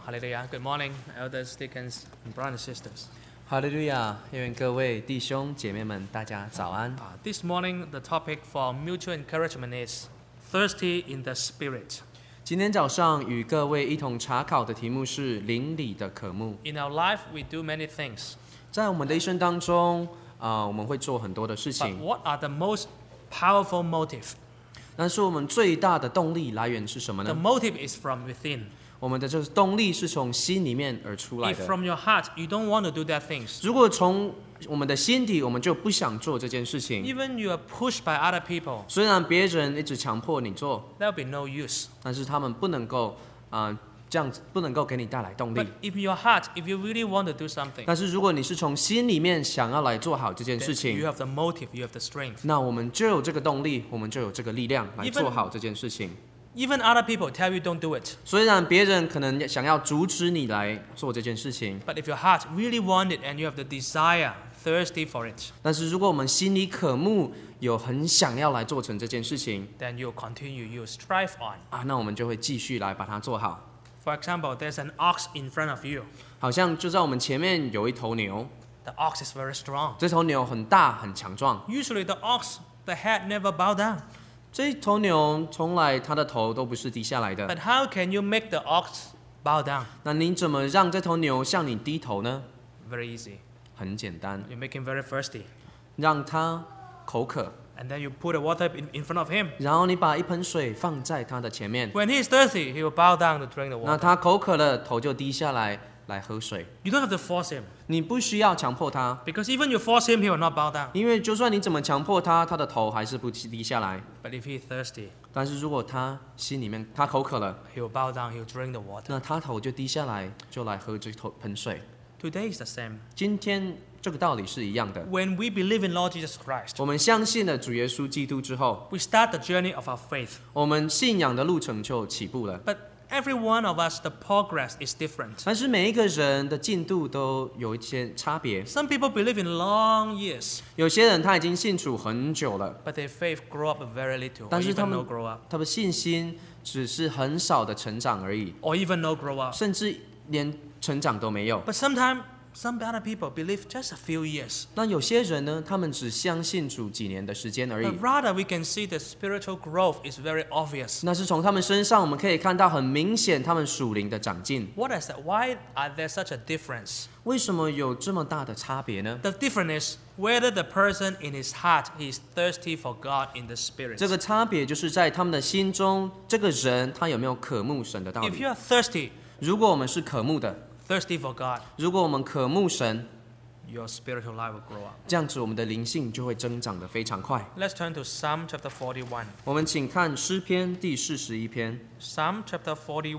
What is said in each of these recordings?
Hallelujah. Good morning, elders, deacons, and brothers and sisters. 哈利路亚！愿各位弟兄姐妹们，大家早安。 This morning, the topic for mutual encouragement is thirsty in the spirit. 今天早上与各位一同查考的题目是灵里的渴慕。 In our life, we do many things. 在我们的一生当中，我们会做很多的事 But 情， what are the most powerful motive? 但是我们最大的动力来源是什么 The 呢？ motive is from within. 我们的这个动力是从心里面而出来 If 的。 from your heart you don't want to do that things, 如果从我们的心底，我们就不想做这件事情， even you are pushed by other people, 虽然别人一直强迫你做， there will be no use. 但是他们不能够这样子，不能够给你带来动 But 力。 if your heart, if you really want to do something, 但是如果你是从心里面想要来做好这件 then 事情 you，have the motive, you have the strength. 那我们就有这个动力，我们就有这个力量来 Even- 做好这件事情。 Even other people tell you don't do it. 虽然别人可能想要阻止你来做这件事情， But if your heart really want it and you have the desire, thirsty for it, 但是如果我们心里渴慕，有很想要来做成这件事情 then you'll continue, you'll strive on. 那我们就会继续来把它做好。 For example, there's an ox in front of you. 好像就在我们前面有一头牛， The ox is very strong. 这头牛很大很强壮， Usually the ox, the head never bow down. 这头牛从来它的头都不是低下来的。 But how can you make the ox bow down? 那你怎么让这头牛向你低头呢？ Very easy. 很简单， You make him very thirsty. 让它口渴， And then you put the water in front of him. 然后你把一盆水放在它的前面， When he is thirsty, he will bow down to drink the 那 water. 它口渴了，头就低下来来喝水。 You don't have to force him. 你不需要强迫它， Because even you force him, he will not bow down. 因为就算你怎么强迫它，它的头还是不低下来。 But if he is thirsty, 但是如果它心里面它口渴了， he will bow down, he will drink the water. 那它头就低下来，就来喝这盆水。 Today is the same. 今天这个道理是一样的。 When we believe in Lord Jesus Christ, 我们相信了主耶稣基督之后， we start the journey of our faith. 我们信仰的路程就起步了。 But every one of us, the progress is different. 但是每一个人的进度都有一些差别。 Some people believe in long years, 有些人他已经信主很久了， but their faith grow up very little, or 但是 even 他 no 们 grow up, 他的信心只是很少的成长而已， or even no grow up. 甚至连成长都没有。 But sometimes some other people believe just a few years. 那有些人呢，他们只相信主几年的时间而已 But。rather, we can see the spiritual growth is very obvious. 那是从他们身上我们可以看到很明显他们属灵的长进。 What is that? Why are there such a difference? 为什么有这么大的差别呢？ The difference is whether the person in his heart is thirsty for God in the spirit. 这个差别就是在他们的心中，这个人他有没有渴慕神的道 If 理 you。are thirsty, 如果我们是渴慕的， thirsty for God, 如果我们渴慕神， your spiritual life will grow up. 这样子我们的灵性就会增长得非常快。 Let's turn to Psalm chapter 41. 我们请看诗篇第41篇， Psalm chapter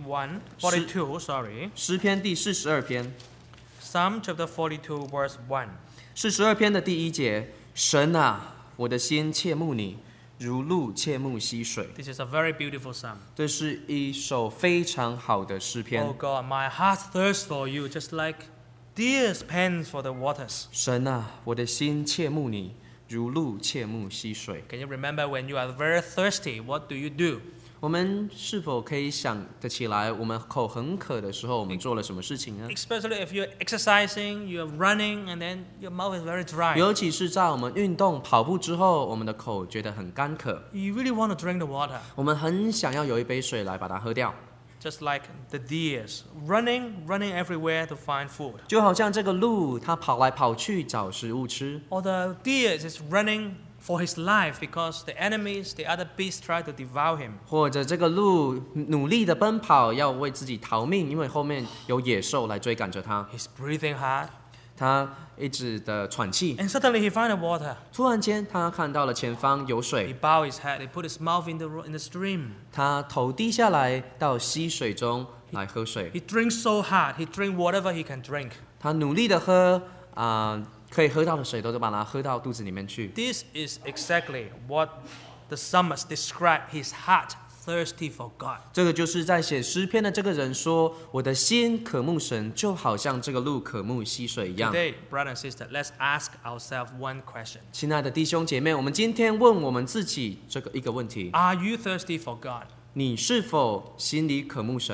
42, sorry. 诗篇第42篇， Psalm chapter 42, verse 1. 42篇的第1节：神啊，我的心切慕你，如鹿切慕溪水。 This is a very beautiful psalm. 这是一首非常好的诗 Oh 篇。 God, my heart thirsts for you, just like deer pants for the waters. 神啊，我的心切慕你，如鹿切慕溪水。 Can you remember when you are very thirsty? What do you do? 我们是否可以想得起来，我们口很渴的时候，我们做了什么事情呢？ Especially if you're exercising, you're running, and then your mouth is very dry. 尤其是在我们运动跑步之后，我们的口觉得很干渴， You really want to drink the water, 我们很想要有一杯水来把它喝掉， just like the deers, running everywhere to find food. 就好像这个鹿，它跑来跑去找食物吃， Or the deer is running for his life because the enemies, the other beasts try to devour him. 或者这个鹿努力的奔跑，要为自己逃命，因为后面有野兽来追赶着它， He's breathing hard, 它一直的喘气。 and suddenly he finds the water. 突然间，他看到了前方有 He 水， bowed his head, he put his mouth in the stream. 他头低下来到溪水中来喝水。 He drinks so hard, he drinks whatever he can drink. 他努力的喝可以喝到的水都把它喝到肚子里面去。 This is exactly what the psalmist described his heart thirsty for God. 这个就是在写诗篇的这个人说：“我的心渴慕神，就好像这个鹿渴慕溪水一样。” Today, brother and sister, let's ask ourselves one question. 亲爱的弟兄姐妹，我们今天问我们自己一个问题： Are you thirsty for God? 你是否心里渴慕神？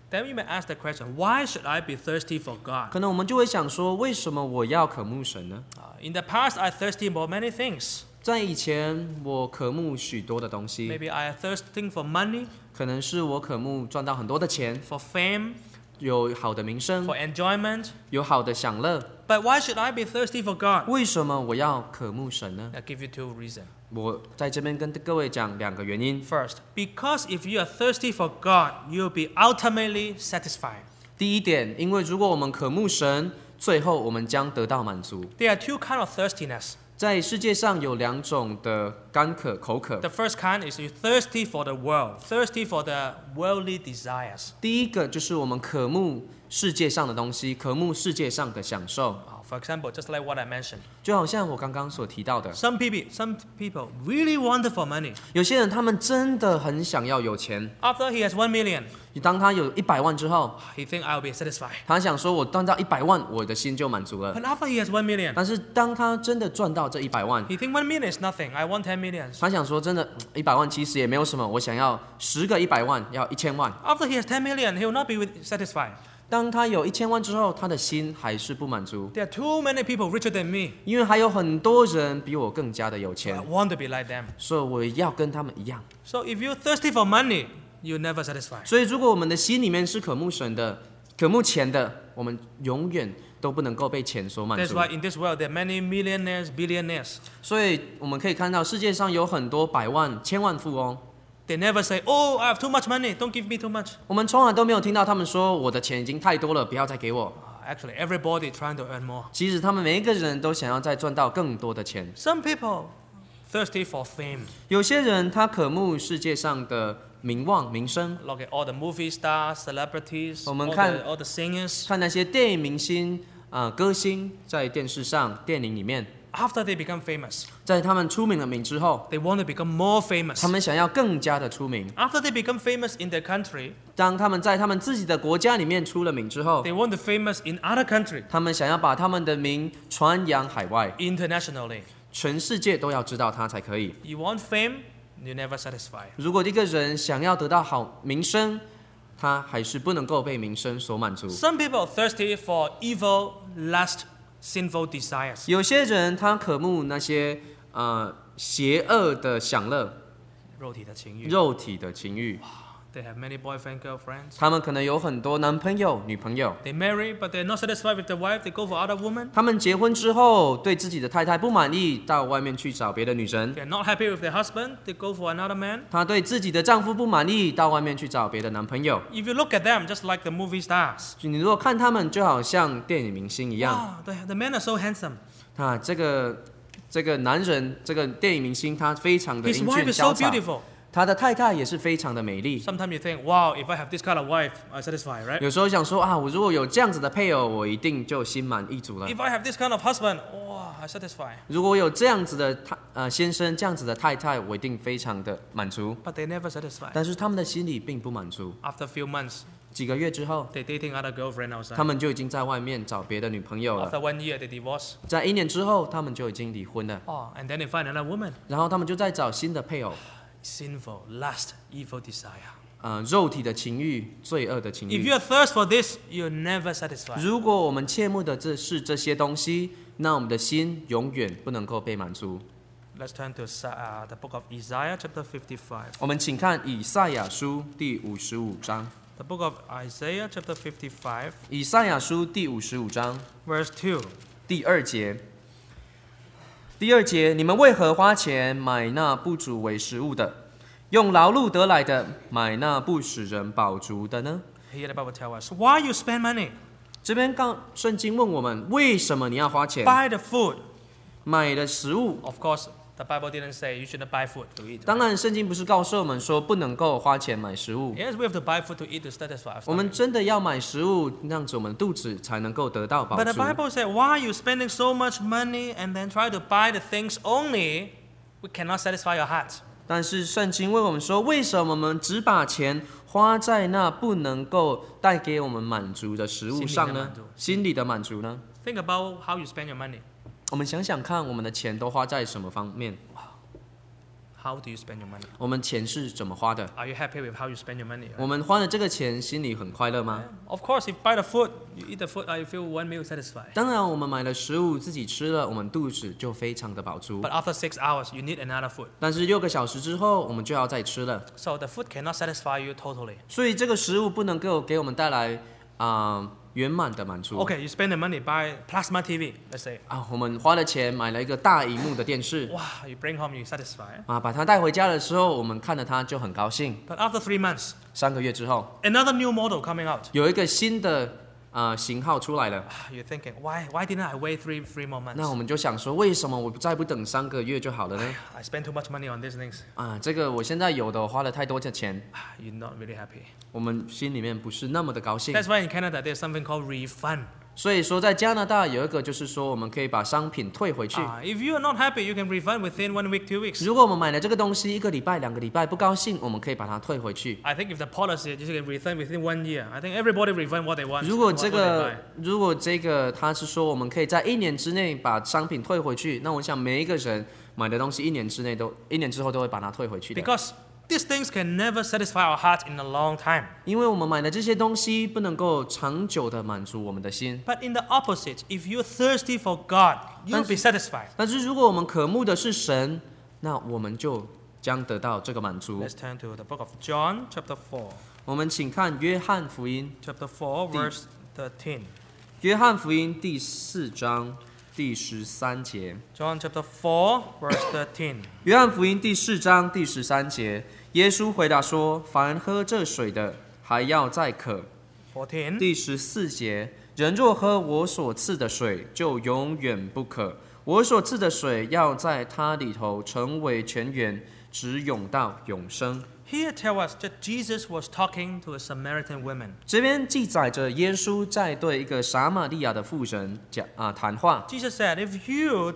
Then you may ask the question, why should I be thirsty for God? 可能我们就会想说，为什么我要渴慕神呢？ In the past, I thirsty for many things. 在以前，我渴慕许多的东西， Maybe I am thirsting for money, 可能是我渴慕赚到很多的钱， for fame, 有好的名声， for enjoyment. 有好的享乐。 But why should I be thirsty for God? 为什么我要渴慕神呢？ I'll give you two reasons. 我在这边跟各位讲2个原因。 First, because if you are thirsty for God, you'll be ultimately satisfied. 第一点，因为如果我们渴慕神，最后我们将得到满足。 There are two kinds of thirstiness. 在世界上有2种的干渴、口渴。 The first kind is you thirsty for the world, thirsty for the worldly desires. 第一个就是我们渴慕世界上的东西，渴慕世界上的享受。 For example, just like what I mentioned, 就好像我刚刚所提到的， some people really want for money. 有些人他们真的很想要有钱。 After he has 1 million, 当他有100万之后， he think I'll be satisfied. 他想说，我赚到100万，我的心就满足了。 But after he has 1 million, 但是当他真的赚到这100万， he think 1 million is nothing. I want 10 millions. 他想说，真的100万其实也没有什么，我想要10个100万，要1000万。 After he has 10 million, he will not be satisfied. 当他有1000万之后，他的心还是不满足， There are too many people richer than me. 因为还有很多人比我更加的有 I 钱， want to be like them. 所以我要跟他们一样。 So if you're thirsty for money, you're never satisfied. 所以，如果我们的心里面是渴慕神的、渴慕钱的，我们永远都不能够被钱所满 That's 足。 why in this world there are many millionaires, billionaires. 所以，我们可以看到世界上有很多百万、千万富翁， They never say, "Oh, I have too much money. Don't give me too much." 我们从来都没有听到他们说我的钱已经太多了，不要再给我。 Actually, everybody trying to earn more. 其实他们每一个人都想要再赚到更多的钱。 Some people thirsty for fame. 有些人他渴慕世界上的名望、名声， Look at all the movie stars, celebrities, 我们看- all the singers. 看那些电影明星、歌星在电视上、电影里面， After they become famous, 在他们出名了名之后， they want to become more famous. 他们想要更加的出名。 After they become famous in their country, 当他们在他们自己的国家里面出了名之后， they want to famous in other country, 他们想要把他们的名传扬海外， internationally. 全世界都要知道他才可以。 You want fame, you're never satisfied. 如果一个人想要得到好名声，他还是不能够被名声所满足。 Some people are thirsty for evil, lust, sinful desires. 有些人他渴慕那些邪恶的享乐、 肉体的情欲。 肉体的情欲。 They have many boyfriend, girlfriends. 他们可能有很多男朋友、女朋友。 They marry, but they're not satisfied with their wife. They go for other women. 他们结婚之后对自己的太太不满意，到外面去找别的女人。 They're not happy with their husband. They go for another man. 她对自己的丈夫不满意，到外面去找别的男朋友。 If you look at them, just like the movie stars. 你如果看他们，就好像电影明星一样。 Wow, the men are so handsome. 这个男人，这个电影明星，他非常的 His 英 wife 俊 is so 潇洒， beautiful. 他的太太也是非常的美丽。 Sometimes you think, wow, if I have this kind of wife, I'm satisfied, right? 有时候想说啊，我如果有这样子的配偶，我一定就心满意足了。 If I have this kind of husband, wow, I'm satisfied. 如果我有这样子的先生，这样子的太太，我一定非常的满足。 But they never satisfied. 但是他们的心里并不满足。 After a few months, 几个月之后， they're dating other girlfriend 他 outside. 们就已经在外面找别的女朋友了。 After 1 year, they divorce. 在1年之后，他们就已经离婚了。 Oh, and then they find another woman. 然后他们就在找新的配偶。 Sinful, lust, evil desire. 肉体的情欲、罪恶的情 If 欲。 you are thirst for this, you're never satisfied. 如果我们切慕的这些东西，那我们的心永远不能够被满足。 Let's turn to the book of Isaiah, chapter 55. 我们请看以赛亚书第55章。 The book of Isaiah, chapter 55, 以赛亚书第55章 verse 2. 第2节。第2节，你们为何花钱买那不足为食物的，用劳碌得来的买那不使人饱足的呢？ Here the Bible tells us, why you spend money? 这边圣经问我们，为什么你要花钱 Buy the food. 买的食物？ Of course, the Bible didn't say you shouldn't buy food to eat. 当然，圣经不是告诉我们说不能够花钱买食物。 Yes, we have to buy food to eat to satisfy our 我们 stomach. 真的要买食物，那样子我们肚子才能够得到饱 But the 足。 Bible said, why are you spending so much money and then try to buy the things only we cannot satisfy your heart? 但是圣经问我们说，为什么我们只把钱花在那不能够带给我们满足的食物上呢？心理的满足呢？ Think about how you spend your money. 我们想想看，我们的钱都花在什么方面？ how do you spend your money? 我们钱是怎么花的？ Are you happy with how you spend your money? 我们花了这个钱，心里很快乐吗？ Of course, if you buy the food, you eat the food, you feel one meal satisfied. 当然，我们买了食物自己吃了，我们肚子就非常的饱足。 But after 6 hours, you need another food. 但是6个小时之后，我们就要再吃了， So the food cannot satisfy you totally. 所以这个食物不能够给我们带来圆满的满足。 Okay, you spend the money buy plasma TV, let's say. 我们花了钱买了一个大荧幕的电视， Wow, you bring home, you satisfy. 把它带回家的时候，我们看了它就很高兴。 But after 3 months, 3个月之后， another new model coming out. 有一个新的型号出来了， You're thinking, why didn't I wait three more 那我 months? 们就想说，为什么我再不等3个月就好了呢？ I spend too much money on these things. 这个我现在有的，我花了太多的钱， You're not really happy. 我们心里面不是那么的高兴。 That's why in Canada there's something called refund. 所以说，在加拿大有一个就是说，我们可以把商品退回去。 If you are not happy, you can refund within 1 week, 2 weeks. 如果我们买了这个东西1个礼拜、2个礼拜不高兴，我们可以把它退回去。 I think if the policy is you can refund within 1 year, I think everybody refund what they want. 如果 what 这 they 个 buy. 如果这个他是说我们可以在1年之内把商品退回去，那我想每一个人买的东西1年之后都会把它退回去的。 Because these things can never satisfy our heart in a long time. 因为我们买的这些东西不能够长久的满足我们的心。 But in the opposite, if you're thirsty for God, you'll be satisfied. 但是如果我们渴慕的是神，那我们就将得到这个满足。 Let's turn to the book of John, chapter 4. 我们请看约翰福音， Chapter 4, verse 13. 约翰福音第4章第13节。 John chapter 4, verse 13. 约翰福音第4章第13节，耶稣回答说：“凡喝这水的，还要再渴。” 14. 第14节，人若喝我所赐的水，就永远不渴。我所赐的水要在他里头成为泉源，直涌到永生。 Here tell us that Jesus was talking to a Samaritan woman. 这边记载着耶稣在对一个撒玛利亚的妇人谈话。 Jesus said, if you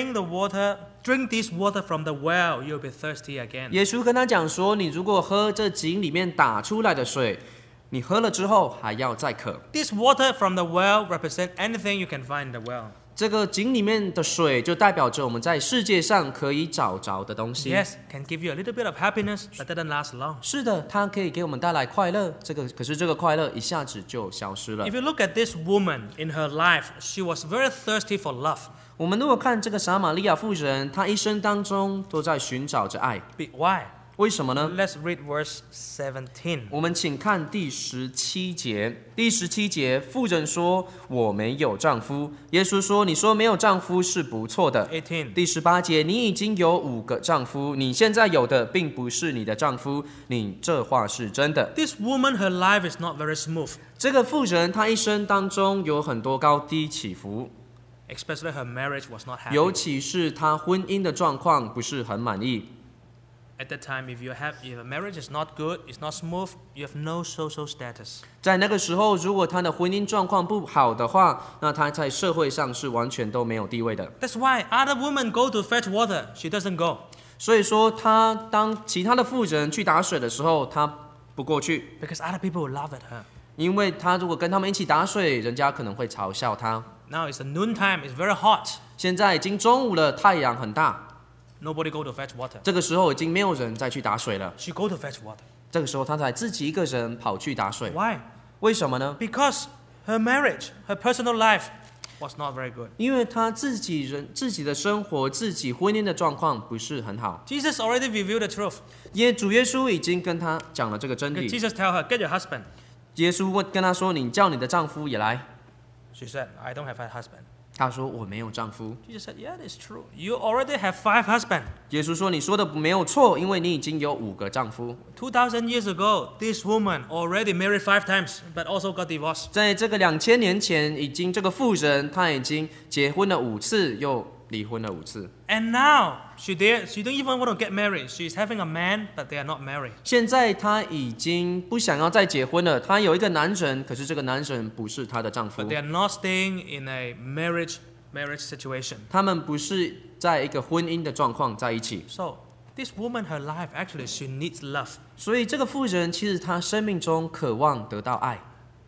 drink this water from the well, you'll be thirsty again. 耶稣跟他讲说：“你如果喝这井里面打出来的水，你喝了之后还要再渴。 This water from the well represents anything you can find in the well. 这个井里面的水就代表着我们在世界上可以找着的东西。 Yes, can give you a little bit of happiness, but doesn't last long. 是的，它可以给我们带来快乐，可是这个快乐一下子就消失了 If。you look at this woman in her life, she was very thirsty for love. 我们如果看这个撒玛利亚妇人，她一生当中都在寻找着爱， Why? 为什么呢？ Let's read verse 17. 我们请看第17节。第17节，妇人说：“我没有丈夫。”耶稣说：“你说没有丈夫是不错的。” 18. 第18节，你已经有5个丈夫，你现在有的并不是你的丈夫，你这话是真的。 This woman, her life is not very smooth, 这个妇人她一生当中有很多高低起伏， especially her marriage was not 尤 happy. 其是她婚姻的状况不是很满意。 At that time, if your marriage is not good, it's not smooth, you have no social status. 在那个时候，如果她的婚姻状况不好的话，那她在社会上是完全都没有地位的。 That's why other women go to fetch water, she doesn't go. 所以说，她当其他的妇人去打水的时候，她不过去， Because other people will laugh at her. 因为她如果跟他们一起打水，人家可能会嘲笑她。 Now it's the noontime, it's very hot. 现在已经中午了，太阳很大， Nobody go to fetch water. 这个时候已经没有人再去打水了。 She go to fetch water. 这个时候，她才自己一个人跑去打水。 Why? 为什么呢？ Because her marriage, her personal life was not very good. 因为她自己的生活、自己婚姻的状况不是很好。 Jesus already revealed the truth. 主耶稣已经跟她讲了这个真 Okay, 理。 Jesus tell her, get your husband. 耶稣跟她说：“你叫你的丈夫也来。 She said, I don't have a husband. ” 她说：“我没有丈夫。 Jesus said, yeah, that's true. You already have 5 husbands. 耶稣说：“你说的没有错，因为你已经有5个丈夫。 2,000 years ago, this woman already married 5 times, but also got divorced. 在这个2000年前，这个妇人她已经结婚了5次，又离婚了5次。 And now, she don't even want to get married. She's having a man, but they are not married. 现在她已经不想要再结婚了。她有一个男人，可是这个男人不是她的丈夫 But。they are not staying in a marriage situation. 他们不是在一个婚姻的状况在一起。 So, this woman, her life, actually, she needs love. 所以这个妇人其实她生命中渴望得到爱，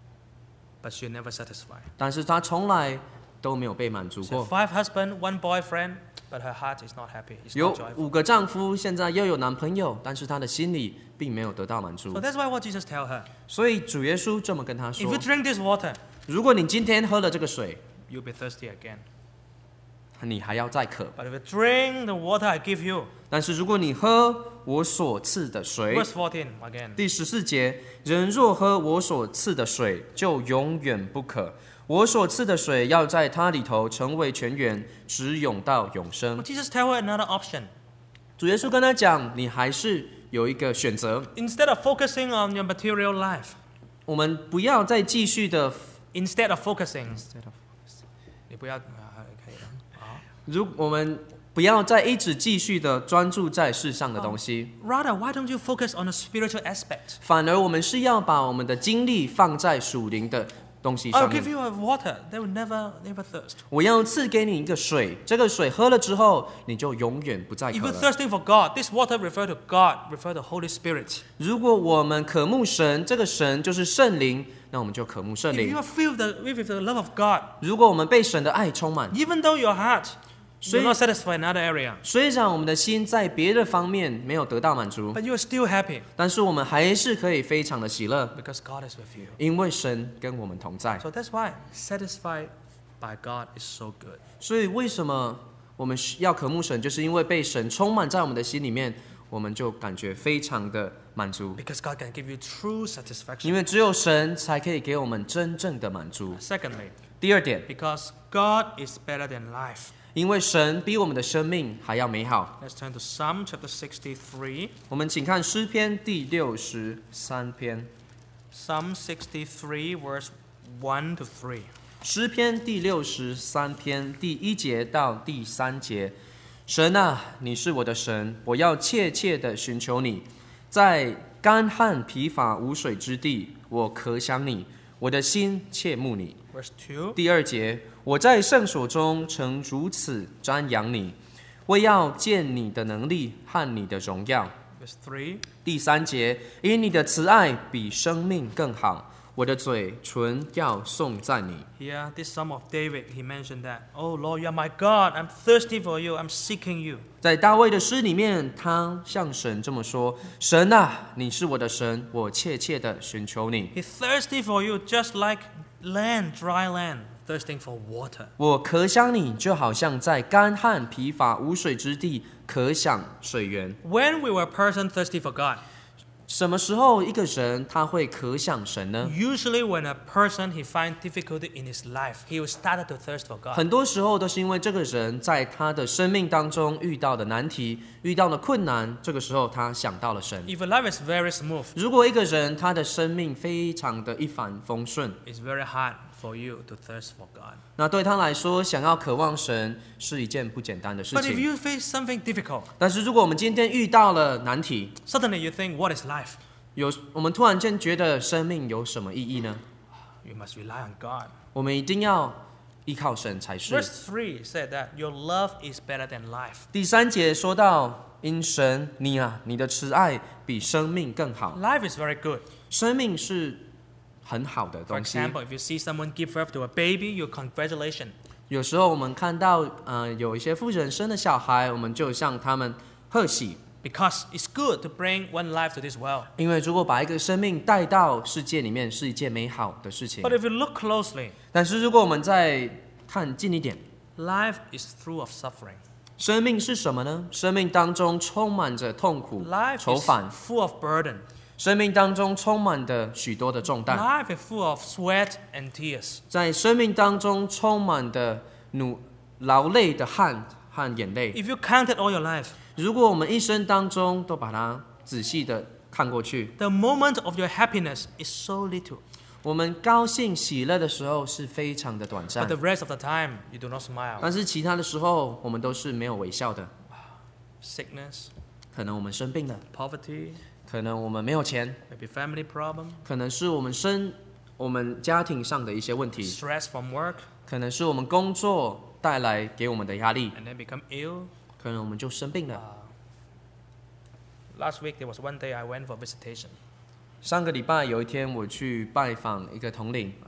But she never satisfied. 但是她从来都没有被满足 She had 过。 5 husbands, 1 boyfriend. but her heart is not happy. It's 有 not joyful. 5个丈夫，现在又有男朋友，但是她的心里并没有得到满足 So。that's why what Jesus tell her. 所以主耶稣这么跟她 If you 说： drink this water, 如果你今天喝了这个水， you'll be thirsty again. 你还要再渴； But if you drink the water I give you, 但是如果你喝我所赐的水， verse 14 again. 第14节，人若喝我所赐的水，就永远不渴。我所赐的水要在它里头成为泉源，直涌到永生 But。Jesus tell her another option. 主耶稣跟他讲，你还是有一个选择， Instead of focusing on your material life, 我们不要再继续的， instead of focusing, 你不要可以了。 我们不要再一直继续的专注在世上的东西， Rather, why don't you focus on the spiritual aspect? 反而我们是要把我们的精力放在属灵的东西 I'll 上 give 面。 you a water that will never thirst. 我要赐给你一个水，这个水喝了之后，你就永远不再 If 渴 you're 了。 thirsting for God, this water refer to God, refer to Holy Spirit. 如果我们渴慕神，这个神就是圣灵，那我们就渴慕圣 If 灵 you。are filled with the love of God, 如果我们被神的爱充满， even though your heart will 所以 not satisfy another area, 虽然我们的心在别的方面没有得到满足， but you are still happy 但是我们还是可以非常的喜乐， because God is with you. 因为神跟我们同在。 So that's why satisfied by God is so good. 所以为什么我们要渴慕神，就是因为被神充满在我们的心里面，我们就感觉非常的满足， Because God can give you true satisfaction. 因为只有神才可以给我们真正的满足。 Secondly, 第二点， because God is better than life. 因为神比我们的生命还要美好。 Let's turn to Psalm chapter 63. 我们请看诗篇第63篇， Psalm 63 verse 1 to 3. 诗篇第63篇第1节到第3节。神啊，你是我的神，我要切切的寻求你，在干旱疲乏无水之地，我渴想你，我的心切慕你。 Verse 2. 第2节，我在圣所中曾如此瞻仰你，为要见你的能力和你的荣耀。 Verse 3. 第3节，因你的慈爱比生命更好，我的嘴唇要颂赞你。 Here, this Psalm of David, he mentioned that, Oh Lord, you are my God. I'm thirsty for you. I'm seeking you. 在大卫的诗里面，他向神这么说：神啊，你是我的神，我切切的寻求你。 He's thirsty for you just like land, dry land, thirsting for water. 我渴想你，就好像在干旱疲乏无水之地渴想水源。 When we were a person thirsty for God, 什么时候一个人他会渴想神呢？ usually when a person he finds difficulty in his life, he will start to thirst for God. 很多时候都是因为这个人在他的生命当中遇到的难题、遇到的困难，这个时候他想到了神。 If your life is very smooth, 如果一个人他的生命非常的一帆风顺， it's very hard for you to thirst for God. 那对他来说，想要渴望神是一件不简单的事 But if 情。 you face something difficult, 但是如果我们今天遇到了难题， suddenly you think, what is life? 我们突然间觉得生命有什么意义呢？ You must rely on God. 我们一定要依靠神才是。 Verse 3 said that your love is better than life. 第3节说到，因神你啊，你的慈爱比生命更好。 Life is very good. 生命是很好的 For 东西。 example, if you see someone give birth to a baby, you congratulate. 有时候我们看到，有一些妇人生的小孩，我们就向他们贺喜， Because it's good to bring one life to this world. 因为如果把一个生命带到世界里面，是一件美好的事情 But。if you look closely, 但是如果我们再看近一点， life is full of suffering. 生命是什么呢？生命当中充满着痛苦、 Life 愁 is 烦， full of burden. 生命当中充满的许多的重担， Life is full of sweat and tears. 在生命当中充满的劳累的汗和眼泪。 If you counted all your life, 如果我们一生当中都把它仔细的看过去， the moment of your happiness is so little. 我们高兴喜乐的时候是非常的短 But 暂 the，rest of the time, you do not smile. 但是其他的时候我们都是没有微笑的。 Sickness, 可能我们生病了， poverty, 可能我们没有钱， maybe family problem, 可能是我们家庭上的一些问题， stress from work, 可能是我们工作带来给我们的压力， and then become ill. 可能我们就生病了。 Last week, there was one day I went for visitation. 上个礼拜有一天我去拜访一个统领，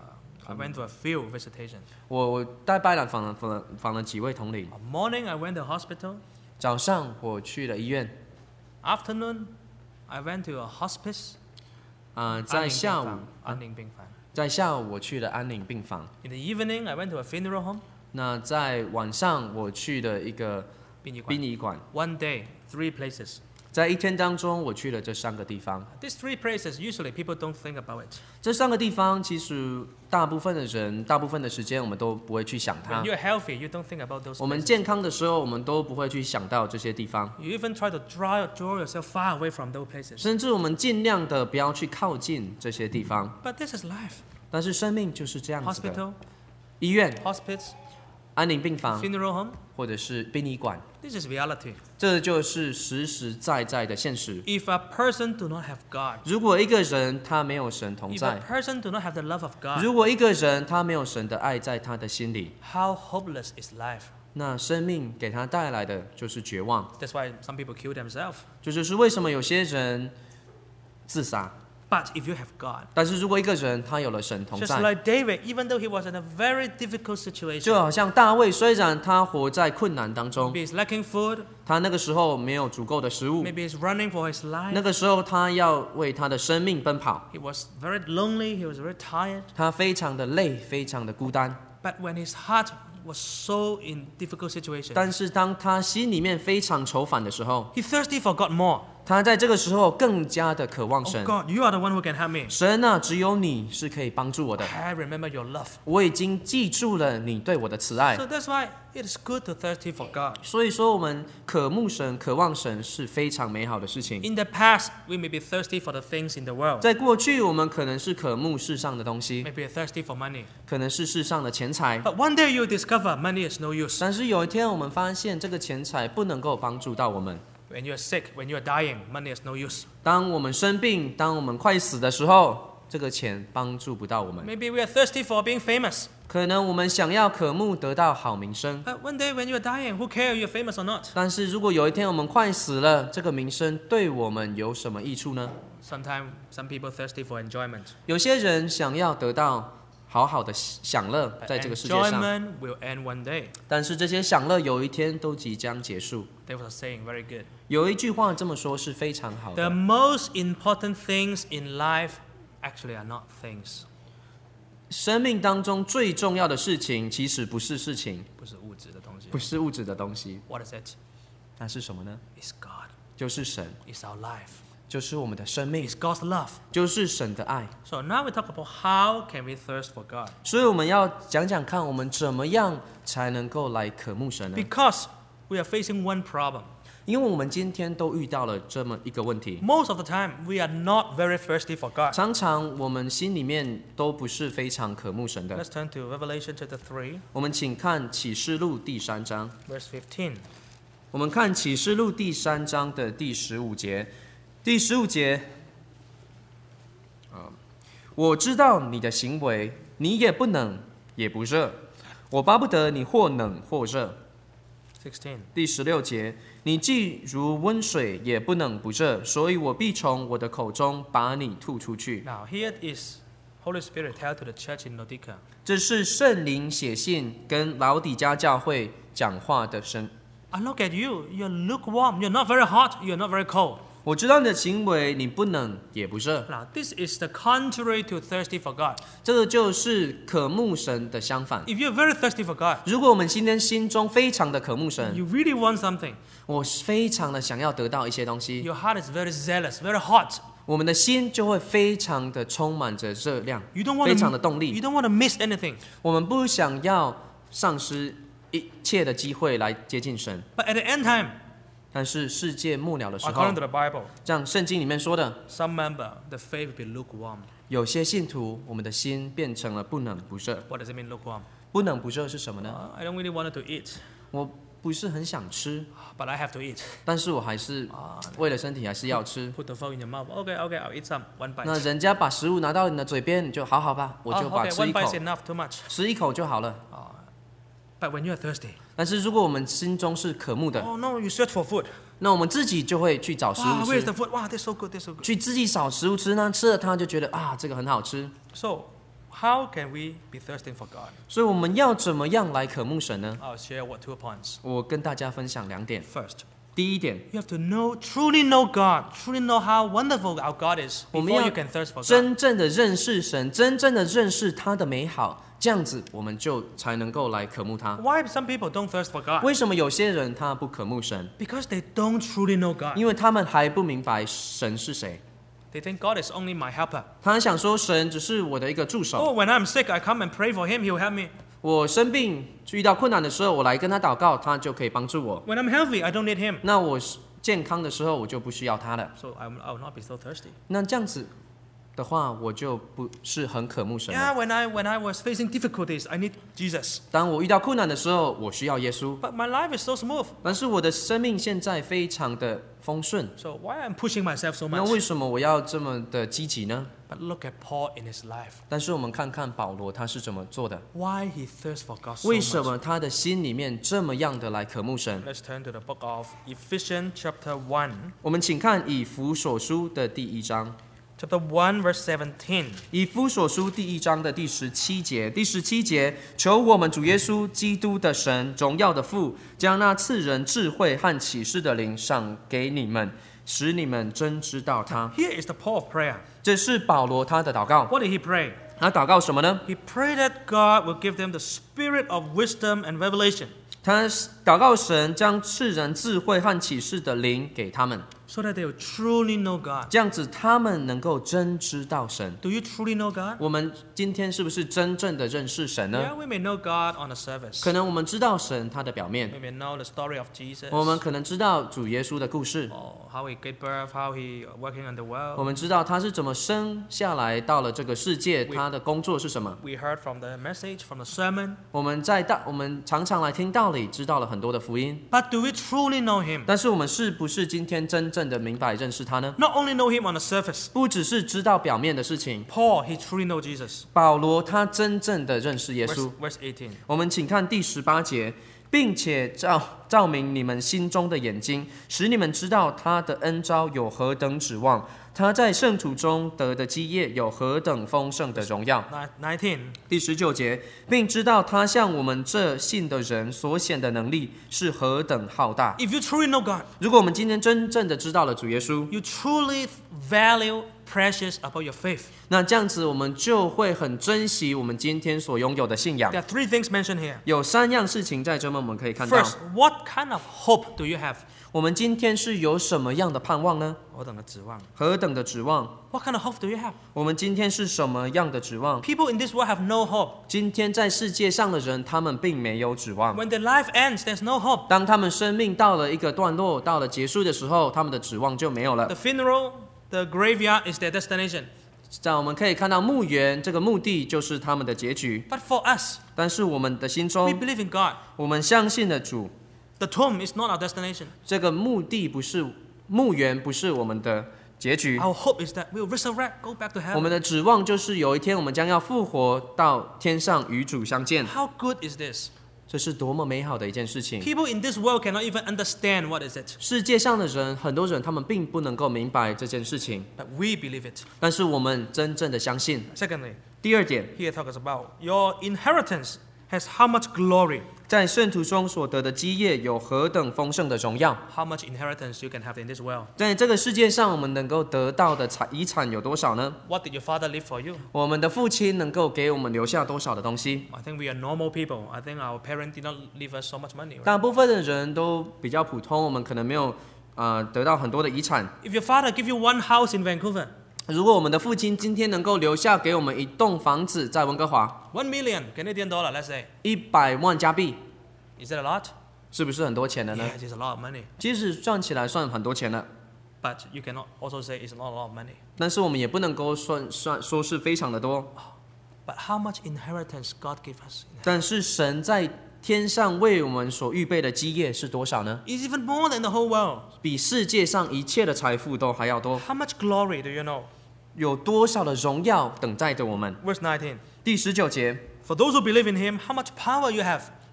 I went to a few visitations. 我在拜兰访了几位同龄。 Morning, I went to hospital. 早上我去了医院， Afternoon, I went to a hospice. 在下午安宁病房。 我去了安宁病房。 In the evening, I went to a funeral home. 那在晚上我去了一个殡仪馆。 One day, 3 places. 在一天当中，我去了这3个地方。 These 3 places, usually people don't think about it. 这3个地方，其实大部分的人，大部分的时间，我们都不会去想它 When。you're healthy, you don't think about those 我们 places. 健康的时候，我们都不会去想到这些地方， You even try to draw yourself far away from those places. 甚至我们尽量的不要去靠近这些地方。 But this is life. 但是生命就是这样子的。 Hospital, 医院、 hospice, 安宁病房， funeral home. 或者是殡仪馆， This is reality. 这就是实实在在的现实。 If a person do not have God, 如果一个人他没有神同 if a 在， person do not have the love of God, 如果一个人他没有神的爱在他的心里， how hopeless is life? 那生命给他带来的就是绝望。 That's why some people kill themselves. 这就是为什么有些人自杀。 But if you have God, 但是如果一个人他有了神同 just 在， like David, even though he was in a very difficult 就 situation, 好像大卫，虽然他活在困难当中， maybe he's lacking food, 他那个时候没有足够的食物， maybe he's running for his 那 life, 个时候他要为他的生命奔跑， he was very lonely, he was very tired. 他非常的累，非常的孤单。 But when his heart was so in difficult situation, 但是当他心里面非常愁烦的时候， he thirsty for God more. 他在这个时候更加的渴望 Oh 神。 God, you are the one who can help me. 神啊，只有你是可以帮助我的。 I remember your love. 我已经记住了你对我的慈爱 So，that's why it is good to thirsty for God. 所以说我们渴慕神、渴望神是非常美好的事情。 In the past, we may be thirsty for the things in the world. 在过去，我们可能是渴慕世上的东西， Maybe thirsty for money. 可能是世上的钱财。 But one day you discover money is no use. 但是有一天，我们发现这个钱财不能够帮助到我们。 When you are sick, when you are dying, money is no use. 当我们生病，当我们快死的时候，这个钱帮助不到我们。 Maybe we are thirsty for being famous. 可能我们想要渴慕得到好名声， But one day when you are dying, who cares you're famous or not? 但是如果有一天我们快死了，这个名声对我们有什么益处呢？ Sometimes some people thirsty for enjoyment. 有些人想要得到好好的享乐， But 在这个世界上， enjoyment will end one day. 但是这些享乐有一天都即将结束。 There was a saying, very good. 有一句话这么说是非常好 The 的： most important things in life actually are not things. 生命当中最重要的事情，其实不是事情， 不是物质的东西。 不是物质的东西， What is it? 那是什么呢？ It's God. 就是神， It's our life. 就是我们的生命， It's God's love. 就是神的爱。 So now we talk about how can we thirst for God. 所以我们要讲讲看，我们怎么样才能够来渴慕神呢？ Because we are facing one problem. 因为我们今天都遇到了这么一个问题， Most of the time, we are not very thirsty for God. 常常我们心里面都不是非常渴慕神的。 Let's turn to Revelation chapter 3, 我们请看启示录第3章， verse 15. 我们看启示录第3章的第15节。第15节，我知道你的行为，你也不冷也不热，我巴不得你或冷或热。 16. 第16节，你既如温水，也不冷不热，所以我必从我的口中把你吐出去。 Now, here is Holy Spirit tell to the church in Laodicea. 这是圣灵写信跟老底嘉教会讲话的声。 I look at you, you're lukewarm, you're not very hot, you're not very cold. 我知道你的行为，你不冷也不热。 Now, this is the contrary to thirsty for God. 这个就是渴慕神的相反。 If you're very thirsty for God, 如果我们今天心中非常的渴慕神， you really want something, 我非常的想要得到一些东西， your heart is very zealous, very hot. 我们的心就会非常的充满着热量， You don't want 非常的 to, 动 you 力。 don't want to miss anything. 我们不想要丧失一切的机会来接近神。 But at the end time, 但是世界末了的时候 according，to the Bible, 像圣经里面说的， some member, the faith will be lukewarm. 有些信徒，我们的心变成了不冷不热。 What does it mean, lukewarm? 不冷不热是什么呢？ I don't really want to eat, 我不是很想吃， but I have to eat. 但是我还是为了身体还是要吃。 Put the phone in your mouth. Okay, I'll eat some. One 那 bite. 人家把食物拿到你的嘴边，你就好吧，我 Oh, 就把 okay, 吃 one 一 bite 口 is，enough, too much. 吃一口就好了。 But when you're thirsty, 但是如果我们心中是渴慕的， oh no, you search for food. 那我们自己就会去找食 Wow, 物 where's 吃 the，food? Wow, this so good, this so good. 去自己找食物吃呢，吃了它就觉得啊，这个很好吃。 So, how can we be thirsting for God? 所以我们要怎么样来渴慕神呢？ I'll share 2 points. 我跟大家分享2点。 First, 第一点， you have to truly know God, truly know how wonderful our God is 我们 before 要 you can thirst for God. 真正的认识神，真正的认识他的美好，这样子我们就才能够来渴慕他。 Why some people don't thirst for God? 为什么有些人他不渴慕神？ Because they don't truly know God. 因为他们还不明白神是谁。 They think God is only my helper. 他想说神只是我的一个助手。 Oh, when I'm sick, I come and pray for Him, He will help me. 我生病遇到困难的时候，我来跟他祷告，他就可以帮助我。 When I'm healthy, I don't need Him. 那我健康的时候，我就不需要他了。 So I will not be so thirsty. 那这样子的话，我就不是很渴慕神了。 Yeah, when I was facing difficulties, I need Jesus. 当我遇到困难的时候，我需要耶稣。 But my life is so smooth. 但是我的生命现在非常的丰顺， So why I'm pushing myself so 那 much? 为什么我要这么的积极呢？ But look at Paul in his life. 但是我们看看保罗他是怎么做的， Why he thirsts for God so 为什 much? 么他的心里面这么样的来渴慕神？ Let's turn to the book of Ephesians chapter 1. 我们请看以弗所书的第1章。 Chapter 1 verse 17. 以弗所书第1章的第17节，第17节，求我们主耶稣基督的神，荣耀的父，将那赐人智慧和启示的灵赏给你们，使你们真知道他。 Here is the Paul of prayer. 这是保罗他的祷告。 What did he pray? 他祷告什么呢？ He prayed that God will give them the spirit of wisdom and revelation 他祷告神将赐人智慧和启示的灵给他们， so that they will truly know God. 这样子他们能够真知道神。 Do you truly know God? 我们今天是不是真正的认识神 Yeah, 呢？ we may know God on the surface. 可能我们知道神他的表面， We may know the story of Jesus. 我们可能知道主耶稣的故事， Or how he gave birth, how he working on the 我 world. 们知道他是怎么生下来到了这个世界，他的工作是什么。 We heard from the message, from the sermon. 我们常常来听道理，知道了很多的福音， But do we truly know him? 但是我们是不是今天真正的明白认识他呢？ Not only know him on the surface. 不只是知道表面的事情， Paul, he truly know Jesus. 保罗他真正的认识耶稣。 Verse 18. 我们请看第18节，并且照明你们心中的眼睛，使你们知道他的恩召有何等指望，他在圣徒中得的基业有何等丰盛的荣耀。 19. 第19节，并知道他向我们这信的人所显的能力是何等浩大。 If you truly know God, 如果我们今天真正的知道了主耶稣， you truly value precious about your faith. 那这样子我们就会很珍惜我们今天所拥有的信仰。 There are 3 things mentioned here. 有3样事情在这边我们可以看到。 First, what kind of hope do you have? 我们今天是有什么样的盼望呢？ 何等的指望。 何等的指望？ What kind of hope do you have? 我们今天是什么样的指望？ People in this world have no hope. 今天在世界上的人，他们并没有指望。 When their life ends, there's no hope. 当他们生命到了一个段落，到了结束的时候，他们的指望就没有了 The。funeral, the graveyard is their destination. 这样我们可以看到墓园这个目的就是他们的结局。 But for us, 但是我们的心 we 中， believe in God. 我们相信的主， The tomb is not our destination. 这个目的不是墓园，不是我们的结局。 Our hope is that we'll resurrect, go back to 我 heaven. 们的指望就是有一天我们将要复活到天上与主相见。 How good is this? 这是多么美好的一件事情！ People in this world cannot even understand what is it. 世界上的人，很多人他们并不能够明白这件事情， But we believe it. 但是我们真正的相信。 Secondly, 第二点， here talks about your inheritance has how much glory, 在圣徒中所得的基业有何等丰盛的荣耀。 how much inheritance you can have in this world. 在这个世界上，我们能够得到的遗产有多少呢？ What did your father leave for you? 我们的父亲能够给我们留下多少的东西？ I think we are normal people. I think our parents did not leave us so much money. Right? 大部分的人都比较普通，我们可能没有得到很多的遗产。 If your father give you one house in Vancouver, 如果我们的父亲今天能够留下给我们一栋房子在温哥华， $1 million Canadian dollar, let's say, 100万加币， is that a lot? 是不是很多钱了呢？ Yeah, it is a lot of money. 其实算起来算很多钱了， But you cannot also say it's not a lot of money. 但是我们也不能够说是非常的多。 But how much inheritance God gave us? 但是神在天上为我们所预备的基业是多少呢？ It's even more than the whole world. 比世界上一切的财富都还要多。 How much glory do you know? 有多少的荣耀等待着我们？ Verse 19. 第19节， For those who believe in him, how much power you have.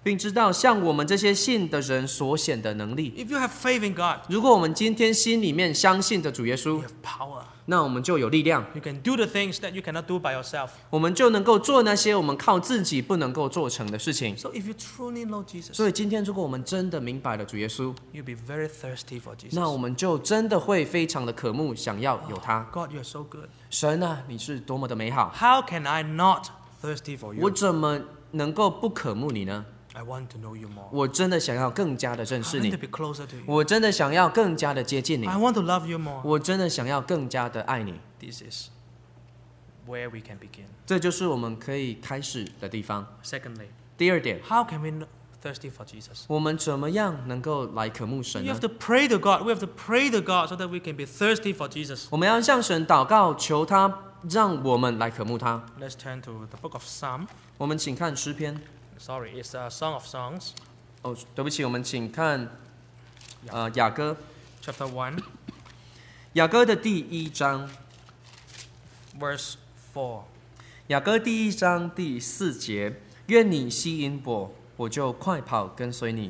并知道向我们这些信的人所显的能力。 If you have faith in God, 如果我们今天心里面相信着主耶 you 稣， have power. 那我们就有力量， You can do the things that you cannot do by yourself. 我们就能够做那些我们靠自己不能够做成的事情。 So if you truly know Jesus, 所以今天，如果我们真的明白了主耶稣， you'll be very thirsty for 那我 Jesus. 们就真的会非常的渴慕，想要有他。 God, you're so good. 神啊，你是多么的美好， How can I not thirsty for 我 you? 怎么能够不渴慕你呢？ I want to know you more. 我真的想要更加的认 I 识 want 你 to，be closer to you. 我真的想要更加的接近你， I want to love you more. 我真的想要更加的爱你。 This is where we can begin. 这就是我们可以开始的地方。 Secondly, 第二点， how can we thirsty for Jesus? 我们怎么样能够来渴慕神 You 呢 have？to pray to God. We have to pray to God so that we can be thirsty for Jesus. 我们要向神祷告，求他让我们来渴慕他。 Let's turn to the book of Psalm. 我们请看诗篇。 Sorry, it's a Song of Songs, 哦，对不起，我们请看雅歌， chapter 1, 雅歌的第1章， verse 4. 雅歌第1章第4节，愿你吸引我，我就快跑跟随你。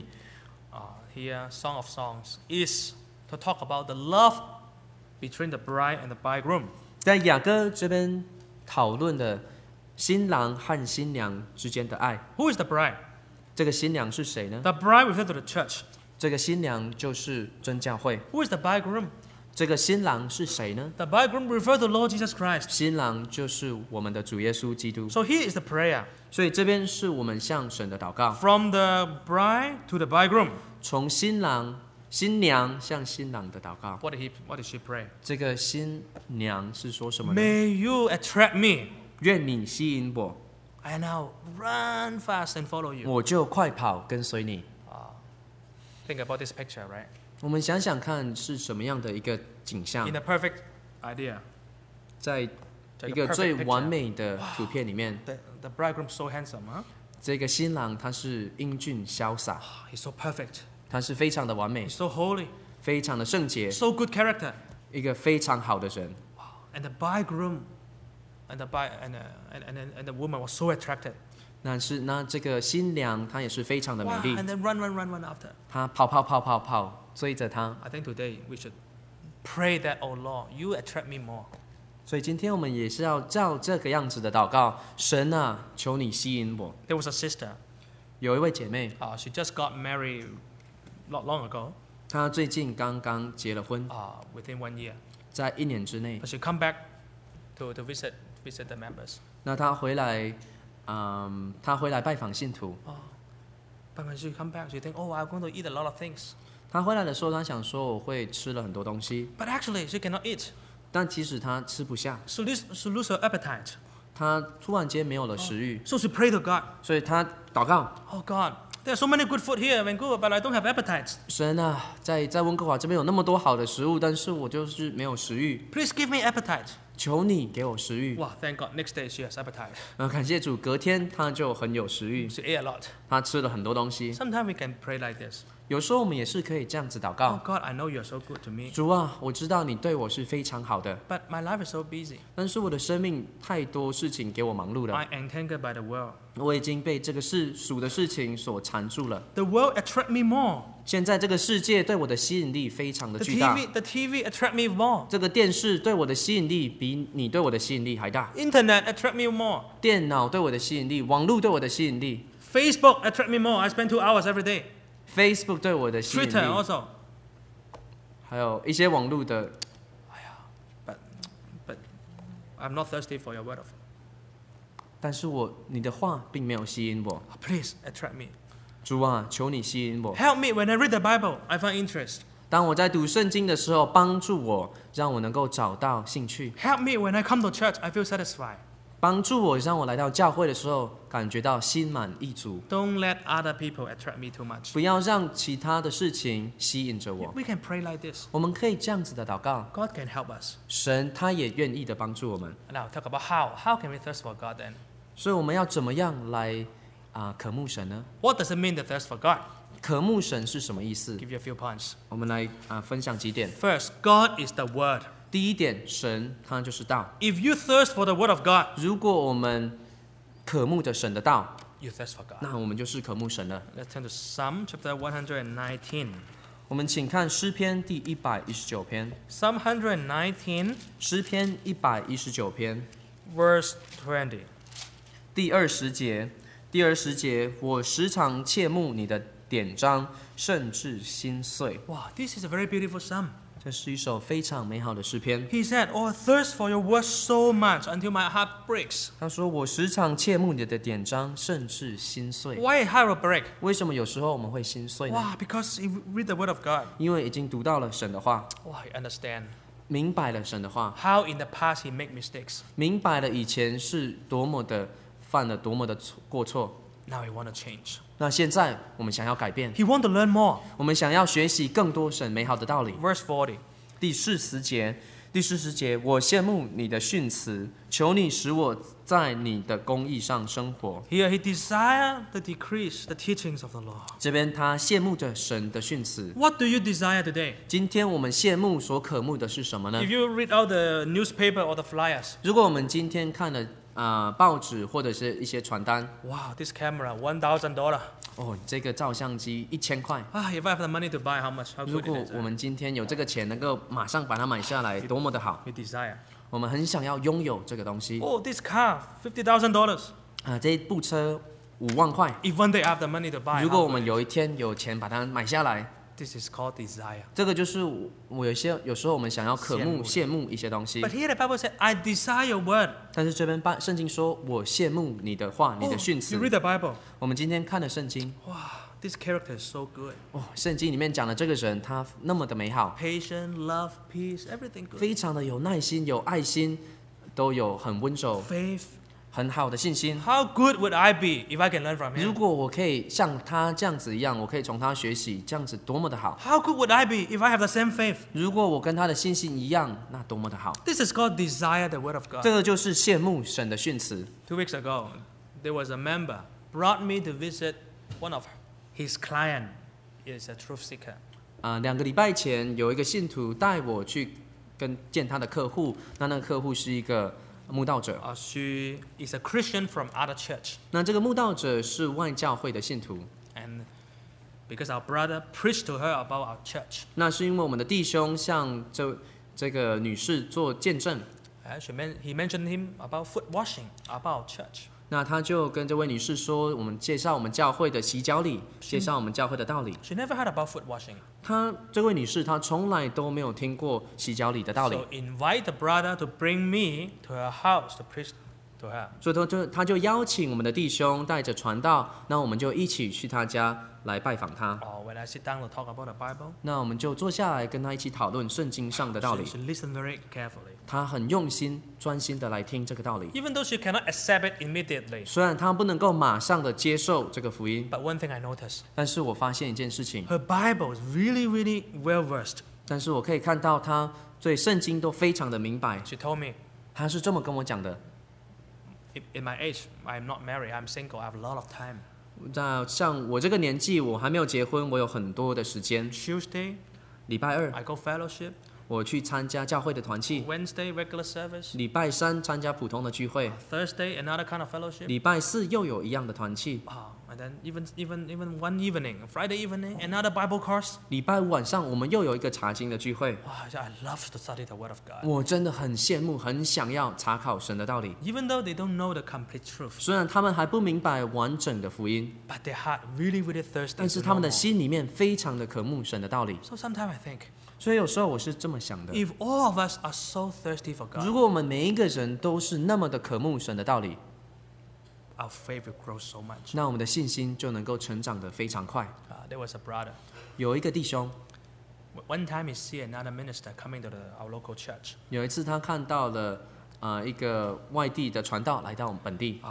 Here, Song of Songs is to talk about the love between the bride and the bridegroom. 在雅歌这边讨论的新郎和新娘之间的爱， Who is the bride? 这个新娘是谁呢？ The bride refers to the church. 这个新娘就是真教会。 Who is the bridegroom? 这个新郎是谁呢？ The bridegroom refers to Lord Jesus Christ. 新郎就是我们的主耶稣基督。 So here is the prayer 所以这边是我们向神的祷告， from the bride to the bridegroom. 从新郎、新娘向新郎的祷告。 What did she pray? 这个新娘是说什么呢？ May you attract me, 愿你吸引我， and I'll run fast and follow you. 我就快跑跟随你。 Think about this picture, right? 我们想想看是什么样的一个景象 In，a perfect idea, 在 like 一 a 个 perfect 最 picture. 完美的图片里面， The bridegroom so handsome, huh? 这个新郎他是英俊潇洒， He's so perfect. 他是非常的完美 He's，so holy. 非常的圣洁， So good character. 一个非常好的人。 And the bridegroom and the woman was so attracted. 那这个新娘她也是非常的美 Wow, 丽 and，then run after. 她跑追着她。 I think today we should pray that, oh Lord, you attract me more. 所以今天我们也是要照这个样子的祷告，神啊，求你吸引我。 There was a sister. 有一位姐妹， She just got married not long ago, 她最近刚刚结了婚， within 1 year. 在1年之内， But she come back to visit the members. 那她回来，她回来拜访信徒。 But when she come back, she think, oh, I'm going to eat a lot of things. 她回来的时候，她想说我会吃了很多东西， But actually, she cannot eat. 但其实她吃不下， She lose her appetite. 她突然间没有了食欲， So she pray to God. 所以她祷告 Oh God, there are so many good food here in Vancouver, but I don't have appetite. 神啊，在温哥华这边有那么多好的食物，但是我就是没有食欲， Please give me appetite. 求你给我食欲。 Wow, thank God. Next day she has appetite. 感谢主，隔天她就很有食欲， She ate a lot. 她吃了很多东西。 Sometimes we can pray like this. 有时候我们也是可以这样子祷 Oh 告， God, I know you're so good to me, 主啊，我知道你对我是非常好的， but my life is so busy. 但是我的生命太多事情给我忙碌了， I am entangled by the world. 我已经被这个世俗的事情所缠住了。 The world attract me more. 现在这个世界对我的吸引力非常的 The 巨大， TV attract me more. 这个电视对我的吸引力比你对我的吸引力还大， Internet attract me more. 电脑对我的吸引力，网络对我的吸引力 Facebook attract me more. I spend 2 hours every day. ，Facebook 对我的吸引 Twitter 力， also. 还有一些网络的， But I'm not thirsty for your word of. 但是你的话并没有吸引我。 Please attract me. 主啊，求你吸引我。 Help me when I read the Bible. I find interest. 当我在读圣经的时候，帮助我，让我能够找到兴趣； Help me when I come to church. I feel satisfied. 帮助我，让我来到教会的时候，感觉到心满意足。 Don't let other people attract me too much. 不要让其他的事情吸引着我。 We can pray like this. 我们可以这样子的祷告， God can help us. 神他也愿意的帮助我们。 Now talk about how. How can we thirst for God then? 所以我们要怎么样来渴慕神呢？ What does it mean to thirst for God? 渴慕神是什么意思？ Give you a few points. 我们来分享几点。 First, God is the Word. 第一点，神他就是道。 If you thirst for the Word of God, 如果我们渴慕着神的道， you thirst for God. 那我们就是渴慕神了。 Let's turn to Psalm chapter 119. 我们请看诗篇第119篇， Psalm 119, 诗篇119篇 verse 20. 第20节。第20节，我时常切慕你的典章，甚至心碎。 Wow, this is a very beautiful psalm. 这是一首非常美好的诗篇。 He said, "Oh, I thirst for your word so much until my heart breaks." 他说：“我时常切慕你的典章，甚至心碎。 Why heart will break? 为什么有时候我们会心碎呢？ Wow, because you read the word of God. 因为已經讀到了神的話， Wow, you understand 明白了神的話， how in the past he made mistakes. 明白了以前是多麼的犯了多麼的過錯。 Now he want to change. 那現在我們想要改變， He want to learn more. 我們想要學習更多神美好的道理。 Verse 40. 第40節，我羨慕你的訓詞，求你使我在你的公義上生活。 Here he desire the decrease, the teachings of the law. 這邊他羨慕着神的訓詞。 What do you desire today? 今天我們羨慕所渴慕的是什麼呢 If？you read out the newspaper or the flyers, 如果我們今天看了報紙或者是一些傳單， wow, this camera, $1,000. 哦，這個照相機1000塊。 Ah, if I have the money to buy, how much? How 如 good 果 it is. 我們今天有這個錢，能夠馬上把它買下來，多麼的好！ You desire. 我們很想要擁有這個東西。 Oh, this car, $50,000. 這部車5萬塊， If one day I have the money to buy, 如果 how 我們 good 有一天有錢把它買下來， this is called desire. 這個就是我有時候我們想要渴慕、羨慕一些東西 But。here the Bible said, I desire your word. 但是這邊聖經說，我羨慕你的話，你的訓 you read 詞。 the Bible. 我們今天看的聖經， Wow, this character is so good. 哦，聖經裡面講的這個人，他那麼的美好， Patient, love, peace, everything good. 非常的有耐心、有愛心，都有很溫柔、 Faith. 很好的信心。 How good would I be if I can learn from 如 him? 果我可以像他這樣子一樣，我可以從他學習，這樣子多麼的好。 How good would I be if I have the same faith? 如果我跟他的信心一樣，那多麼的好。 This is called desire the word of 這 God. 個就是羨慕神的訓詞。 2 weeks ago, there was a member brought me to visit one of his client. Is a truth seeker. 2個禮拜前，有一個信徒帶我去見他的客戶，那個客戶是一個慕道者。 She is a Christian from other church. 那這個慕道者是外教會的信徒。 And because our brother preached to her about our church, 那是因為我們的弟兄向這個女士做見證， he mentioned him about foot washing, about our church. 那他就跟這位女士說，我們介紹我們教會的洗腳禮，介紹我們教會的道理。 She never heard about foot washing. 這位女士她從來都沒有聽過洗腳禮的道理， So invite the brother to bring me to her house to preach to her. 所以他就邀請我們的弟兄帶着傳道，那我們就一起去他家來拜訪他。 Or when I sit down to talk about the Bible, 那我們就坐下來跟他一起討論聖經上的道理。 she listened very carefully. 他很用心、專心的來聽這個道理。 Even though she cannot accept it immediately. 雖然他不能夠馬上的接受這個福音， But one thing I noticed, 但是我發現一件事情， her Bible is really, really well versed. 但是我可以看到他對聖經都非常的明白。 She told me, 他是這麼跟我講的。 in my age, I'm not married, I'm single, I have a lot of time. 那像我這個年紀，我還沒有結婚，我有很多的時間。 Tuesday, 禮拜二 I go fellowship. 我去參加教會的團契， Wednesday, regular service. 禮拜三參加普通的聚會， Thursday, another kind of fellowship. 禮拜四又有一樣的團契， And then even one evening, Friday evening, another Bible course. 禮拜五晚上我們又有一個查經的聚會。 I love to study the Word of God. 我真的很羨慕，很想要查考神的道理。 Even though they don't know the complete truth, 雖然他們還不明白完整的福音， but their heart really, really thirsty 但是 to 他 know 們的 more. 心裡面非常的渴慕神的道理。 So sometimes I think, 所以有時候我是這麼想的： if all of us are so thirsty for 如 God, 果我們每一個人都是那麼的渴慕神的道理， our faith will grow so much. 那我們的信心就能夠成長得非常快。 There was a brother. 有一個弟兄， One time he see another minister coming to our local church. 有一次他看到了一個外地的傳道來到我們本地，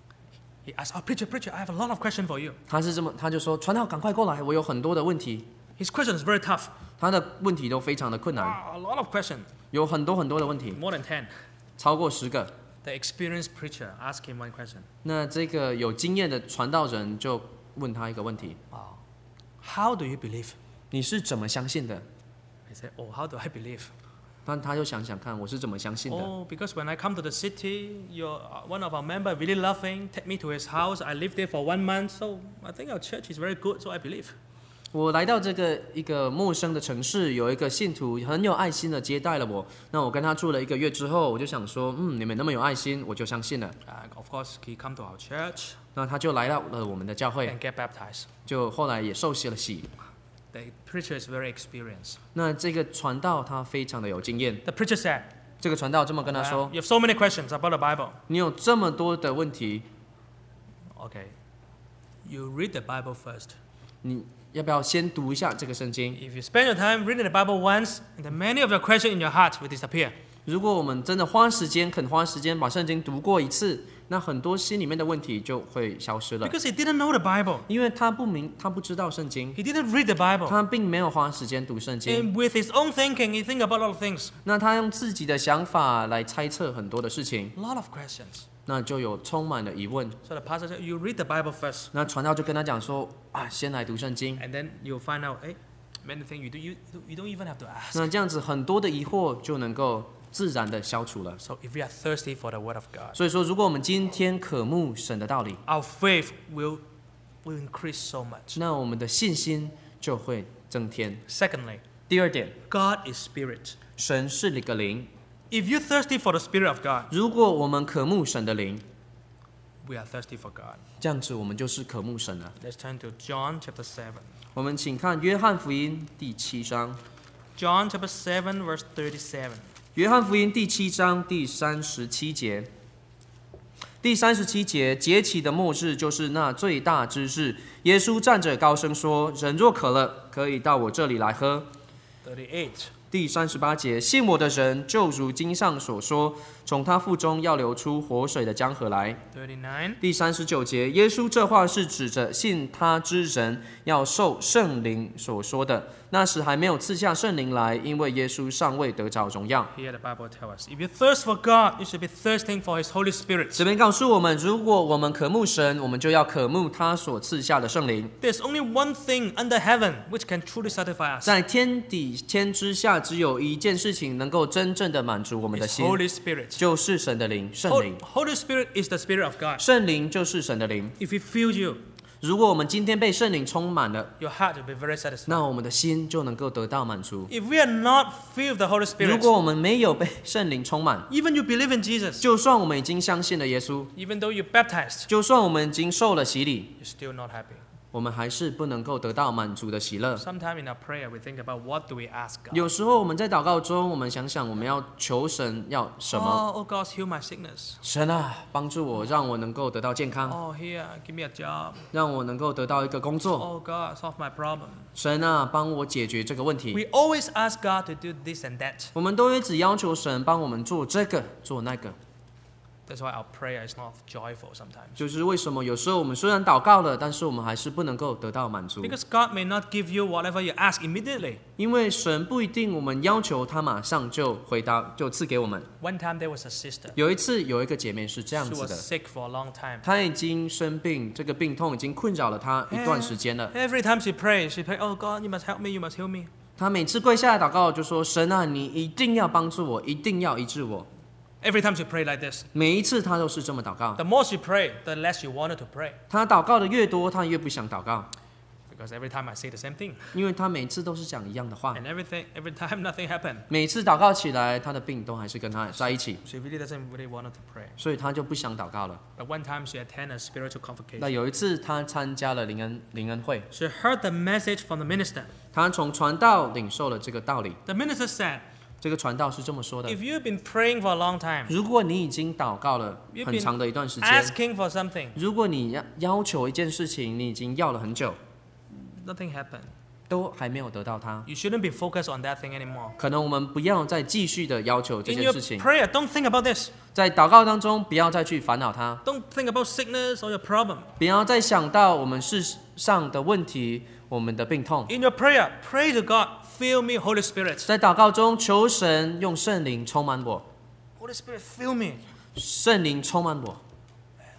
He asked, preacher, I have a lot of questions for you. 他就說傳道趕快過來，我有很多的問題。 His question is very tough. 他的問題都非常的困難， A lot of questions, 有很多的問題， more than 10. 超過10個。 The experienced preacher asked him one question. 那這個有經驗的傳道人就問他一個問題： How do you believe? 你是怎麼相信的？ He said, how do I believe? 但他就想想看，我是怎么相信的。 Oh, because when I come to the city, one of our members really loving, take me to his house. I lived there for 1 month, so I think our church is very good, so I believe. 我来到这个一个陌生的城市，有一个信徒很有爱心的接待了我。那我跟他住了1个月之后，我就想说，你们那么有爱心，我就相信了。 Of course, he come to our church 那他就来到了我们的教会， and get baptized. 就后来也受洗了洗。 The preacher is very experienced. 那这个传道他非常的有经验。 The preacher said, 这个传道这么跟他说 you have so many questions about the Bible.：“ 你有这么多的问题， Okay, you read the Bible first. 你要不要先读一下这个圣经？ If you spend your time reading the Bible once, then many of your questions in your heart will disappear. 如果我们真的花时间把圣经读过一次，那很多心里面的问题就会消失了。 Because he didn't know the Bible. 因为他不知道圣经， He didn't read the Bible. 他并没有花时间读圣经。 And with his own thinking, he think about a lot of things. 那他用自己的想法来猜测很多的事情， A lot of questions. 那就有充满了疑问。 So the pastor said, you read the Bible first. 那传道就跟他讲说：“先来读圣经。 And then you'll find out, many things you don't even have to ask. 那这样子很多的疑惑就能够自然的消除了。 So if we are thirsty for the Word of God, 所以说，如果我们今天渴慕神的道理， our faith will increase so much. 那我们的信心就会增添。 Secondly, 第二点， God is spirit. 神是一个灵。 If you're thirsty for the Spirit of God, 如果我们渴慕神的灵， we are thirsty for God. 这样子我们就是渴慕神了。 Let's turn to John chapter 7. 我们请看约翰福音第7章。 John chapter 7, verse 37. 约翰福音第7章第37节。第37节，节期的末日就是那最大之日。耶稣站着高声说：“人若渴了，可以到我这里来喝。” 38. 第38节，信我的人，就如经上所说，从他腹中要流出活水的江河来。 39. 第39节，耶稣这话是指着信他之人要受圣灵所说的。那时还没有赐下圣灵来，因为耶稣尚未得着荣耀。 Here the Bible tells us, if you thirst for God, you should be thirsting for His Holy Spirit. 这边告诉我们，如果我们渴慕神，我们就要渴慕他所赐下的圣灵。 There's only one thing under heaven which can truly satisfy us. 在天底天之下，只有一件事情能够真正的满足我们的 It's 心， Holy Spirit. 就是神的灵，圣灵。 Holy Spirit is the Spirit of God. 圣灵就是神的灵。 If He fills you, 如果我们今天被圣灵充满了， your heart will be very satisfied. 那我们的心就能够得到满足。 If we are not filled with the Holy 如 Spirit, 果我们没有被圣灵充满， even you believe in Jesus, 就算我们已经相信了耶稣， even though you baptized, 就算我们已经受了洗礼， you're still not happy. 我们还是不能够得到满足的喜乐。 Sometimes in our prayer, we think about what do we ask God. 有时候我们在祷告中，我们想想我们要求神要什么？ Oh God, heal my sickness. 神啊，帮助我，让我能够得到健康， Oh, here, give me a job. 让我能够得到一个工作。 Oh God, solve my problem. 神啊，帮我解决这个问 We 题。 always ask God to do this and that. 我们都一直要求神帮我们做这个做那个， That's why our prayer is not joyful sometimes. 就是为什么有时候我们虽然祷告了，但是我们还是不能够得到满足。 Because God may not give you whatever you ask immediately. 因为神不一定我们要求他马上就回答就赐给我们。 One time there was a sister. 有一次有一个姐妹是这样 She 子 was 的， sick for a long time. 她已经生病，这个病痛已经困扰了她一段时间了。 Every time she prays, oh God, you must help me, you must heal me. 她每次跪下来祷告就说：“神啊，你一定要帮助我，一定要医治我。” Every time she prayed like this. 每一次她都是这么祷告。 The more she prayed, the less she wanted to pray. 她祷告的越多，她越不想祷告， Because every time I say the same thing. 因为她每次都是讲一样的话。 And every time nothing happened. 每次祷告起来，她的病都还是跟她在一起， She really doesn't really want to pray. 所以她就不想祷告了。 But one time she attended a spiritual convocation. 那有一次，她参加了灵恩会， She heard the message from the minister. 她从传道领受了这个道理。 The minister said, 这个传道是这么说的： if you've been praying for a long time, 如果你已经祷告了 You've 很长的一段时间， asking for something, 如果你要求一件事情，你已经要了很久， nothing happened. 都还没有得到它， You shouldn't be focused on that thing anymore. 可能我们不要再继续的要求这 In 件 your 事情， prayer, don't think about this. 在祷告当中不要再去烦恼它， Don't think about sickness or your problem. 不要再想到我们世上的问题，我们的病痛。 In your prayer, pray to God, fill me, Holy Spirit. 在祷告中求神用圣灵充满我， Holy Spirit, fill me. 圣灵充满我，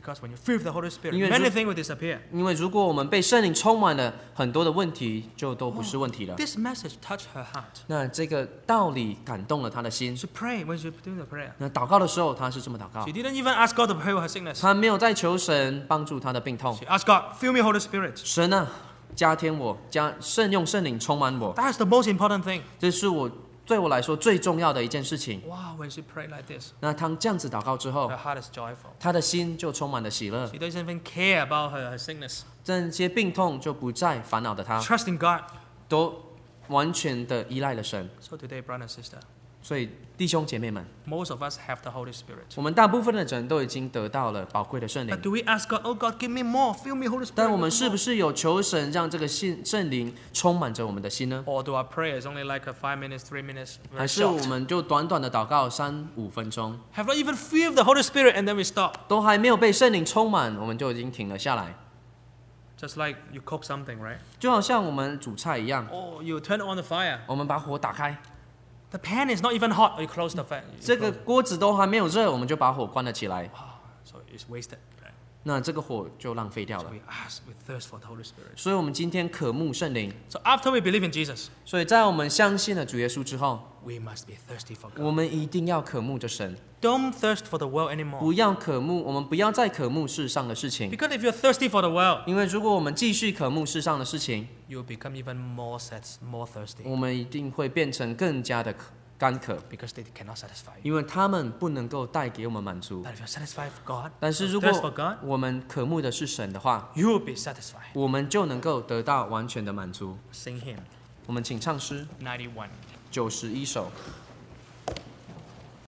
Because when you fill with the Holy Spirit, 因为 many things will disappear. 因为如果我们被圣灵充满了，很多的问题就都不是问题了。 This message touched her heart. 那这个道理感动了他的心。 She prayed when she was doing the prayer. 那祷告的时候，他是这么祷告 She，didn't even ask God to pray for her sickness. 他没有在求神帮助他的病痛。 She asked God, fill me Holy Spirit. 神啊，加添我，用圣灵充满我， That's the most important thing. 这是对我来说最重要的一件事情。 Wow, when she prayed like this, 那当这样子祷告之后 her，heart is joyful. 他的心就充满了喜乐， She doesn't even care about her sickness. 这些病痛就不再烦恼的他， Trust in God. 都完全的依赖了神。 So today, brother and sister, 所以弟兄姐妹们， most of us have the Holy Spirit. 我们大部分的人都已经得到了宝贵的圣灵 But，do we ask God, oh God, give me more, fill me Holy Spirit? 但我们 with 是 more? 不是有求神让这个圣灵充满着我们的心呢？ Or do our prayer is only like a 5 minutes, 3 minutes, 还 very 是我 short? 们就短短的祷告3-5分钟， Have not even filled the Holy Spirit and then we stop. 都还没有被圣灵充满，我们就已经停了下来？ Just like you cook something, right? 就好像我们煮菜一样， Oh, you turn on the fire. 我们把火打开， The pan is not even hot. You close the fan. 这个锅子都还没有热，我们就把火关了起来， So it's wasted. Right? 那这个火就浪费掉 So 了。 we ask, we thirst for the Holy Spirit. 所以，我们今天渴慕圣灵。 So after we believe in Jesus, 所以在我们相信了主耶稣之后， we must be thirsty for 我 God. 们一定要渴慕着神， Don't thirst for the world anymore. 不要渴慕，我们不要再渴慕世上的事情。 Because if you're thirsty for the world, 因为如果我们继续渴慕世上的事情， you'll become even more sad, more thirsty. 我们一定会变成更加的干渴， Because they cannot satisfy you. 因为他们不能够带给我们满足。 But if you're satisfied with God, 但是如 thirst for 果 God, 我们渴慕的是神的话， you will be satisfied. 我们就能够得到完全的满足。 Sing hymn 我们请唱诗 91. 91首。